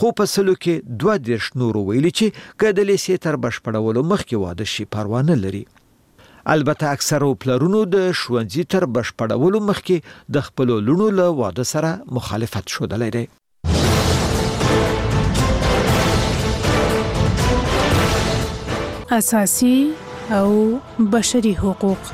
خو په سلو کې 22 نورو ویلي چې که د لیسې تر بشپړولو مخکې واده شي پروا نه لري. البته اکثرو پلرونو د ښوونځي تر بشپړولو مخکې د خپلو لوڼو له واده سره مخالفت ښودلی دی. اساسي او بشري حقوق.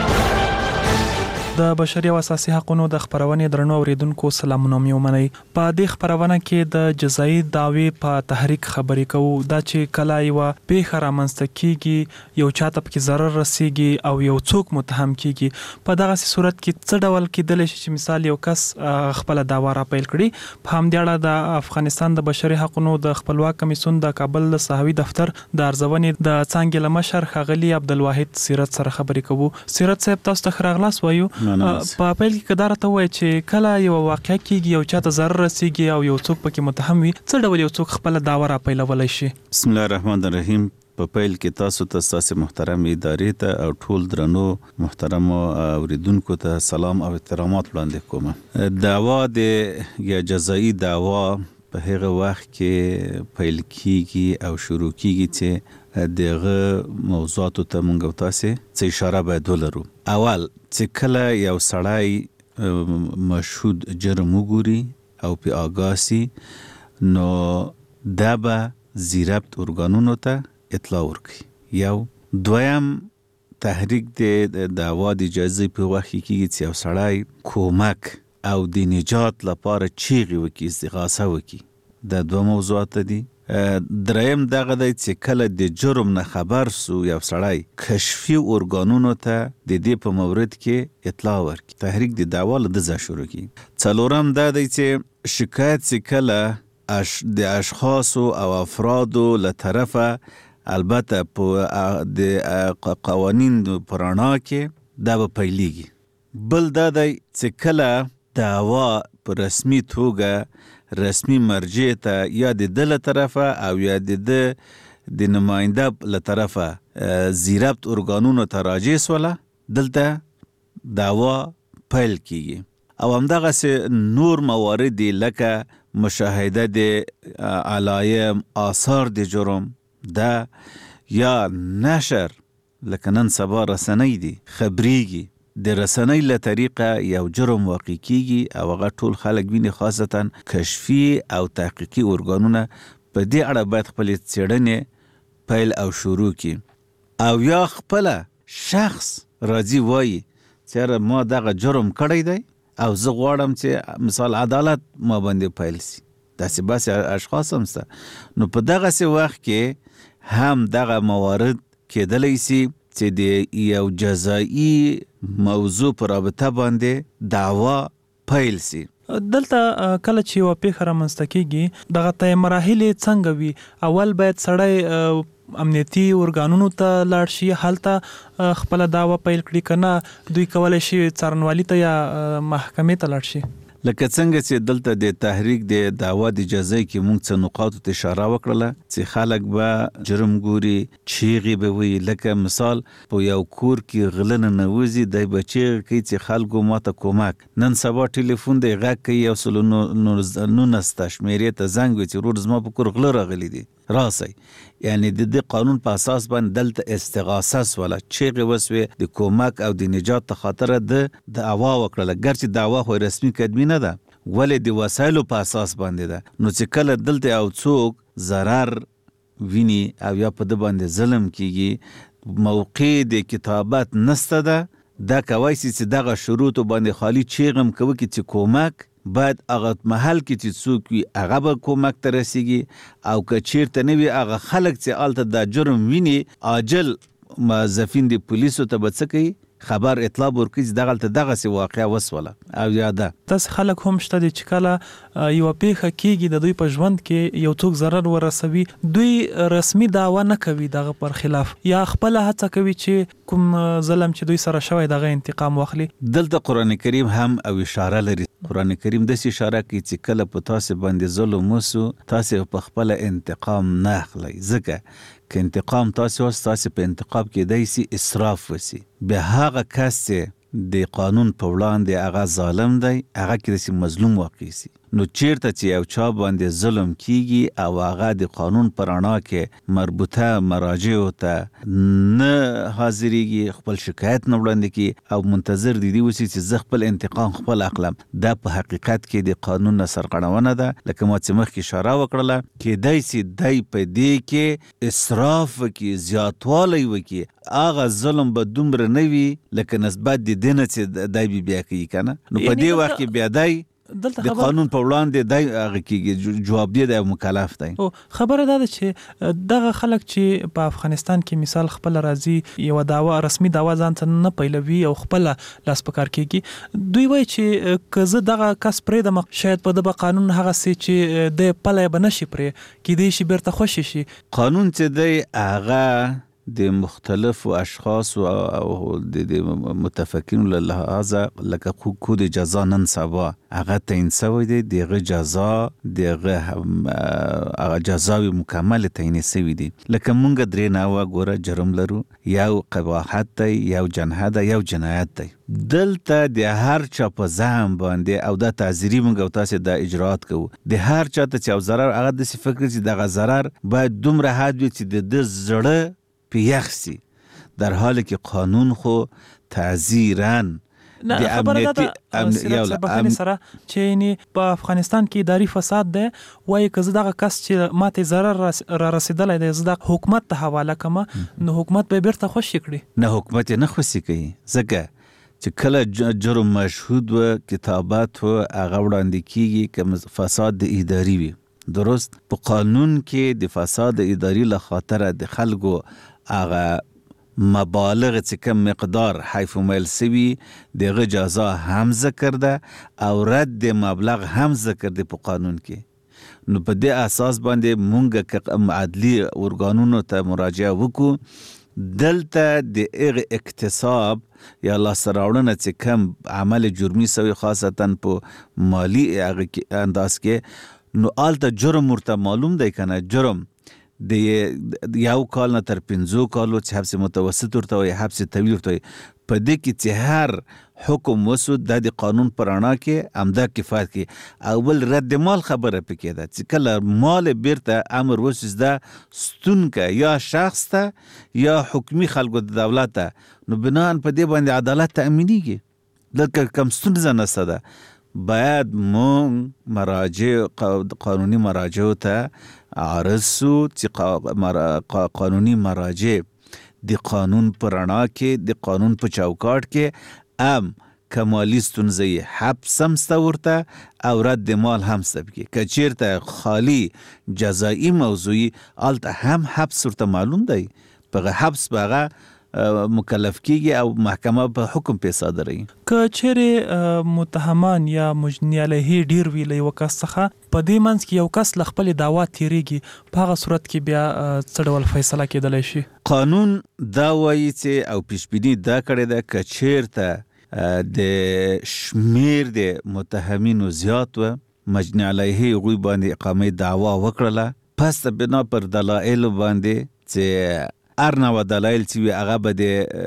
د بشري او اساسي حقوقو د خبرونې درنو اوریدونکو سلامونه مې ومنئ. په دې خبرونه کې د جزایي دعوی په تحریک خبرې کوو. دا چې کله یو پیښه رامنځته کیږي، یو چاته پکې ضرر رسیږي او یو څوک متهم کیږي، په دغه صورت کې څه ډول کېدلی شي چې مثال یو کس خپل دعوا را پیل کړي. په همدې اړه د افغانستان د بشري حقوقو د خپلواک کمیسیون د کابل صحوي دفتر د ارزونې د څانګې له مشر ښاغلي عبدالواحد سیرت سره خبرې کوو. سیرت صاحب، تاسو ته ښه راغلاست وایو. په پیل کې کدار ته وایي چې کله یو واقعه کیږي، یو چاته ضرر رسیږي او یو څوک پکې متهم وي، څه ډول یو څوک خپل دعوا را پیلولی شي؟ بسم الله الرحمن الرحیم. په پیل کې تاسو ته ستاسو محترم ادارې ته او ټول درنو محترم اوریدونکو ته سلام او احترامات وړاندې کوم. دعوا د یا جزایي دعوا په هغه وخت کې پیل کیږي او شروع کیږي چې دغه موضوعاتو ته مونږ تاسو څه اشاره باید ولرو. اول چې کله یو سړی مشهود جرم وګوري او په آگاهی نو دا به زیربط ارګانونو ته اطلاع ورکړي. یو دویم تحریک د دعوا د اجازه په وخت کې چې یو سړی کومک او د نجات لپاره چیغې وکړي، استغاثه وکړي. دا دوه موضوعات دي. دریم دغه دی چې کله د جرم نه خبر سو یو سړی کشفي ارګانونو ته د دې په مورد کې اطلاع ورکړي، تحریک د دعوا له دځه شروع کی. څلورم دا دی چې شکایت چې کله د اشخاصو او افرادو له طرفه البته په د قوانین پرانا کې دا به پیلیږي. بل دا دی چې کله دعوا په رسمي توګه رسمي مرجع ته یا د دله طرفه او یا د نماینده له طرفه زیربط ارګانونو ته راجع سوله، دلته دعوا پیل کیږي. او همدغه نور موارد لکه مشاهده د علایم، آثار د جرم دا یا نشر لکه نن سبا رسنۍ دي خبریږي، د رسنۍ له طریقه یو جرم واقع کیږي او هغه ټول خلک ویني، خاصتا کشفي او تحقیقي ارګانونه په دې اړه باید خپل څېړنې پیل او شروع کړي. او یا خپل شخص راځي وایي چې ما دغه جرم کړی دی او زه غواړم چې مثال عدالت ما باندې پیل شي. داسې باسې اشخاص هم شته. نو په دغه وخت کې هم دغه موارد کېدلی شي چې د یو جزایي موضوع پر رابطه باندې دعوا پیل شي. دلته کله چې یو پیښه رامنځته کیږي دغه ته مراحل څنګه وي؟ اول باید سړی امنیتي ارګانونو ته لاړ شي، هلته خپل دعوا پیل کړي، کنه دوی کولای شي څارنوالي ته یا محکمې ته لاړ شي؟ لکه څنګه چې دلته د تحریک د دعوا د اجازه کې موږ څه نقاط ته اشاره وکړله چې خلک به جرم ګوري، چیغې به وي. لکه مثال په یو کور کې غلنه نوځي، دی به چیغې کوي چې خلکو ماته کومک. نن سبا ټلیفون دی غږ کوي، 119 شمیرې ته زنګ وي چې ورور زما په کور غله راغلی دي راسئ. یعنی د قانون په اساس باندې دلته استغاثه سوله، چیغې وسوې د کومک او د نجات ته خاطر د دعوا وکړله. ګرچې دعوا خو رسمي کدمي نه ده، ولې د وسایلو په اساس باندې ده. نو چې کله دلته او څوک ضرر ویني او یا په د باندې ظلم کیږي، موقع د کتابت نسته ده، دا کوي چې دغه شروط باندې خالی چیغم کوي چې کومک باید هغه محل کې چې څوک وي هغه به کومک ته رسیږي. او که چیرته نه وي هغه خلک چې هلته دا جرم ویني عاجل موظفین د پولیسو ته به څه کوي، خبر اطلاع ورکړي چې دغلته دغسې واقعه وسوله او یا ده. داسې خلک هم شته دي چې کله یوه پیښه کیږي د دوی په ژوند کې یو څوک ضرر ورسوي، دوی رسمي دعوا نه کوي دغه پر خلاف، یا خپله هڅه کوي چې کوم ظلم چې دوی سره شوی دغه انتقام واخلي. دلته قرآن کریم هم او اشاره لري. قرآن کریم داسې اشاره کوي چې کله په تاسو باندې ظلم وسو تاسو په خپله انتقام نه اخلئ، ځکه که انتقام تاسو په انتقام کې دی سي اسراف وسی، به هغه کس چې د قانون په وړاندې هغه ظالم دی هغه کې داسې مظلوم واقع سي. نو چیرته چې یو چا باندې ظلم کیږي او هغه د قانون پر رڼا کې مربوطه مراجع ته نه حاضرېږي، خپل شکایت نه وړاندې کی او منتظر دي وسی چې زه خپل انتقام خپل اخلم، دا په حقیقت کې د قانون نه سرغړونه ده. لکه ما چې مخکې اشاره وکړله کېدای سي دی په دې کې اسراف وکړي، زیاتوالی وکړي، هغه ظلم به دومره نه وي لکه نسبت د دې نه چې دی بیا کوي که نه. نو په دې وخت کې بیا دی د قانون په وړاندې دی هغه کېږي جوابدې دی او مکلف دی. خبره دا ده چې دغه خلک چې په افغانستان کې مثال خپل راځي یو دعوا رسمي دعوا ځان ته نه پیلوي او خپل لاس په کار کېږي، دوی وایي چې که زه دغه کس پرېږدم شاید په دغه قانون هغسې چې د پلی به نشي پرې کېدای شي بیرته خوشي شي. قانون چې دی هغه د مختلفو اشخاصو او د متفکرینو له لحاظه لکه کود جزا نن سبا هغه تعیین شوی دی، دغه جزا هغه جزاوی مکمل تعیین شوی دی. لکه مونږ درې نوعه ګوره جرم لرو، یو قباحت دی، یو جنحه ده، یو جنایت دی. دلته د هر چا په ذهن باندې او دا تعذیري مونږ او تاسې دا اجراعات کوو، د هر چا ته چې یو ضرر هغه داسې فکر چې دغه ضرر باید دومره حد وي چې د ده زړه یخ سي، در حالی که قانون خو تعذیرن نه خبره ده سره چې یعنی په افغانستان کې اداري فساد دی، وایي که زه دغه کس چې ماته ضرر را رسېدلی دی زه د حکومت ته حواله کړم نو حکومت به بیرته خوشي کړي. نه حکومت یې نه خوشي کوي، ځکه چې کله جرم مشهود و کتابت و هغه وړاندې کیږي که فساد د اداري وي. درست په قانون کې د فساد اداري له خاطره د خلکو هغه مبالغ چې کم مقدار حیف میل سوي دغه جزا هم ذکر ده او رد مبلغ هم ذکر ده په قانون کې. نو په دې اساس باندې مونږ که عدلي ارګانونو ته مراجعه وکړو، دلته د هغه اکتساب یا لاسته راوړنه چې کم عمل جرمي سوی خاصتا په مالی هغه انداز کې، نو آلته جرم ورته معلوم دی که نه، جرم د یو کال نه تر 5 کالو چې حبس متوسط ورته وایي، حبس طویل ورته وایي. په دې کې چې هر حکم وسو د قانون پر رڼا کې همدا کفایت کوي. او بل رد مال خبره پکې ده چې کله مال بیرته امر وسوس ده ستونکه یا شخص ته یا حکومي خلکو د دولت ته، نو بناء په دې باندې عدالت تأمینیږي. دلته کم ستونزه نشته ده. باید مونږ مراجع قانوني مراجع ته عرض سو چې قانوني مراجع د قانون پر رڼا کې د قانون په چوکاټ کې کمالی ستونزه حبس هم سته ورته او رد مال هم سته بکی. که چیرته خالی جزایی موضوعی آلته هم حبس ورته معلوم دی، په حبس بغه مکلف کیږي او محکمه په حکم په صادروي. که چیرې متهمان یا مجنی علیه ډیر وی له یو کس څخه په دې منځ کې یو کس ل خپل دعوا تیریږي، په هغه صورت کې بیا څه ډول فیصله کېدلی شي؟ قانون دا وایي چې او پیشبینی دا کړی ده که چیرته د شمیر د متهمینو زیات و مجنی علیه هغوی باندې اقامه دعوا وکړله، پس بنا پر دلایل باندې چې هر نوع دلایل چې وي هغه به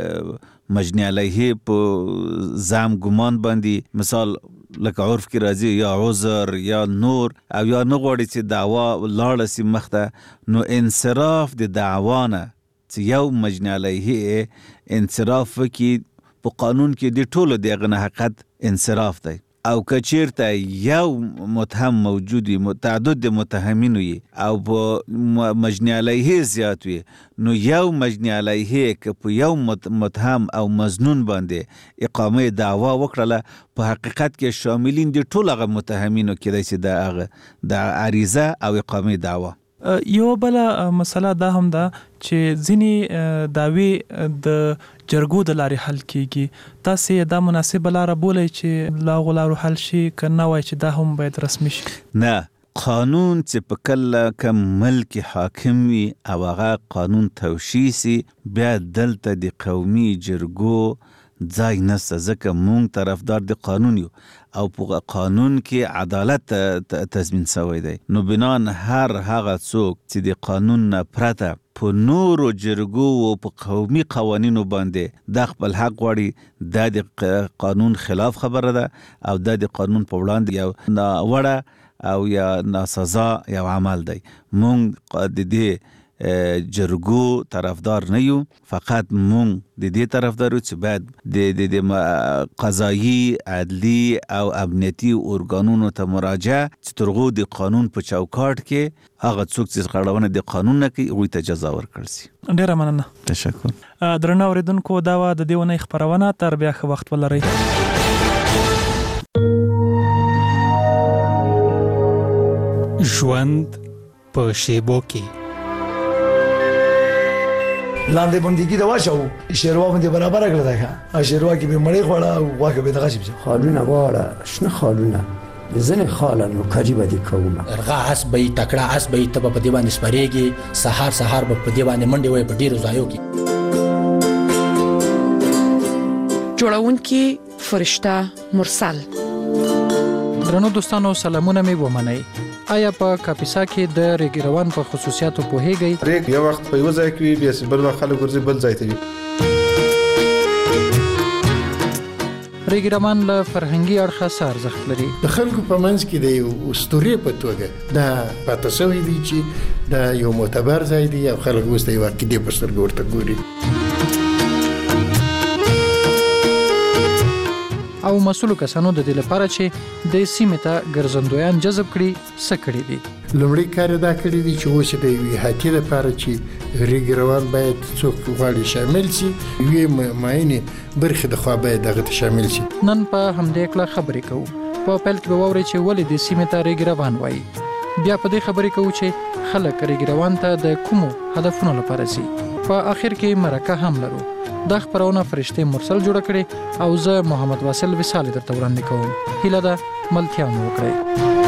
د مجنی علیه په زعم ګمان باندې، مثال لکه عرف کې راځي یا عذر یا نور، او یا نه غواړي چې دعوا لاړه سي مخته، نو انصراف د دعوا نه چې یو مجنی علیه انصراف وکړي په قانون کې د ټولو دغه نه حقیقت انصراف دی. او که چیرته یو متهم موجودی متعدد متهمین وي او په مجنی علیه زیات وي، نو یو مجنی علیه که په یو متهم او مظنون باندې اقامه دعوا وکړله، په حقیقت کې شاملین دي ټول هغه متهمینو کېدای شي د هغه د عریضه او اقامه دعوا. یو بل مسله دا هم ده چې ځینې دعوی د جرګو د لارې حل کیږي، تاسې دا مناسبه لاره بولئ چې لا هغو لارو حل شي که نه وایي چې دا هم باید رسمي شي؟ نه، قانون چې په کله کم ملک حاکم وي او هغه قانون توشیح سي، بیا دلته د قومي جرګو ځای نشته، ځکه مونږ طرفدار د قانون یو او په قانون کې عدالت تضمین شوی دی. نو بنان هر هغه څوک چې د قانون نه پرته په نورو جرګو او په قومي قوانینو باندې د خپل حق غواړي د قانون خلاف خبره ده او د قانون په وړاندې یو ناوړه او یا ناسزا یو عمل دی. مونږ د دې جرګو طرفدار نه یو، فقط مونږ د دې طرفدار یو چې باید د قضایي، عدلي او امنیتي ارګانونو ته مراجعه چې ترغو د قانون په چوکاټ کې هغه څوک چې غړونه د قانون نه کوي هغوی ته جزا ورکړل شي. ډیره مننه. تشکر. درنو اوریدونکو، دا و د دې ونې خبرونه. تر بیا ښه وخت ولرئ. ژوند په شیبو کې لاندې بندګي د واچو شیروا باندې برابر کړل دا شیروا کې به مړې خوړه او واکه به دغه شي خالونه واړه شنه خالونه ځنه خالانو کاجی باندې کومه ارغا اس به تکړه اس به ته په دی باندې سپریږي سحر به په دی باندې منډي وای په ډیرو ځایو کې جوړون کې فرشته مرسل. درنو دوستانو، سلامونه مې ومنئ. آیا په کاپیسا کې د ریګروان په خصوصیاتو پوهیږئ؟ ریګ یو وخت په یو ځای کې بیا بل وخت خلک ورځي بل ځای ته وي. ریګروان له فرهنګي اړخه څه ارزښت لري؟ د خلکو په منځ کې د یو اسطورې په توګه دا پاتې شوی دی چې دا یو معتبر ځای دی او خلک اوس د یو عقیدې په سترګه ورته ګوري. او مسؤلو کسانو د دې لپاره چې د سیمې ته ګرځندویان جذب کړي څه کړي دي؟ لومړی کار دا کړی دی چې اوس د یوې هاتي لپاره چې ریګروان باید څوک غواړي شامل شي، یوې معینې برخې د خوا باید دغه ته شامل شي. نن په همدې کله خبرې کوو. په پیل کې به واورئ چې ولې د سیمې ته ریګروان وایي. بیا په دې خبرې کوو چې خلک ریګروان ته د کومو هدفونو لپاره ځي. په آخر کې مرکه هم لرو. دا خبرونه فرشته مرسل جوړ کړي او زه محمد واصل وصال درته وړاندې کوم. هیله ده ملتیا مو وکړئ.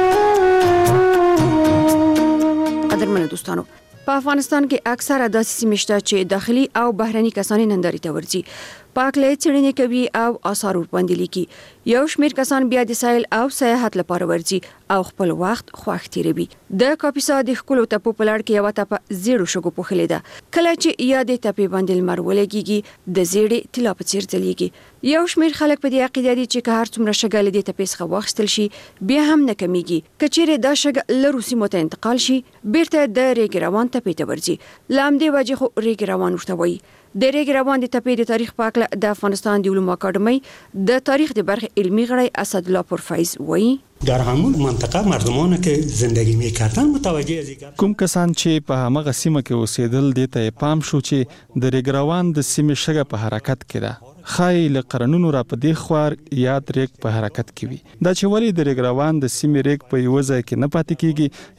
قدرمنو دوستانو، په افغانستان کې اکثره داسې سیمې شته چې داخلي او بهرني کسان نندارې ته ورځي، پاکلې څېړنې کوي او آثار ورباندې لیکي. یو شمېر کسان بیا د سیل او سیاحت لپاره ورځي او خپل وخت خوښ تیروي. د کاپیسا د ښکلو ټپو په لړ کې یوه ټپه زیړو شګو پوښلې ده. کله چې یادې ټپې باندې لمر ولګېږي د زیړې طلا په څېر ځلېږي. یو شمېر خلک په دې عقیده دي چې که هر څومره شګه له دې ټپې څخه واخیستل شي بیا هم نه کمیږي. که چیرې دا شګه لرو سیمو ته انتقال شي بیرته د ریګروان ټپې ته ورځي. له همدې وجې خو ریګروان ورته وایي. د ریګروان د ټپې د تاریخ په اړه د افغانستان د علومو اکاډمۍ د تاریخ د برخې علمی غړی اسدالله پورفیض وایي در همون منطقه مردمانی که زندگی می‌کردن متوجه از کوم کسان چې په هغه سیمه کې اوسېدل دي ته پام شو چې د ریګروان د سیمې شګه په حرکت کې ده. خای له قرنونو را په دې خوار یاد ریګ په حرکت کې وي. دا چې ولی د ریګروان د سیمې ریګ په یو ځای کې نه پاتې کیږي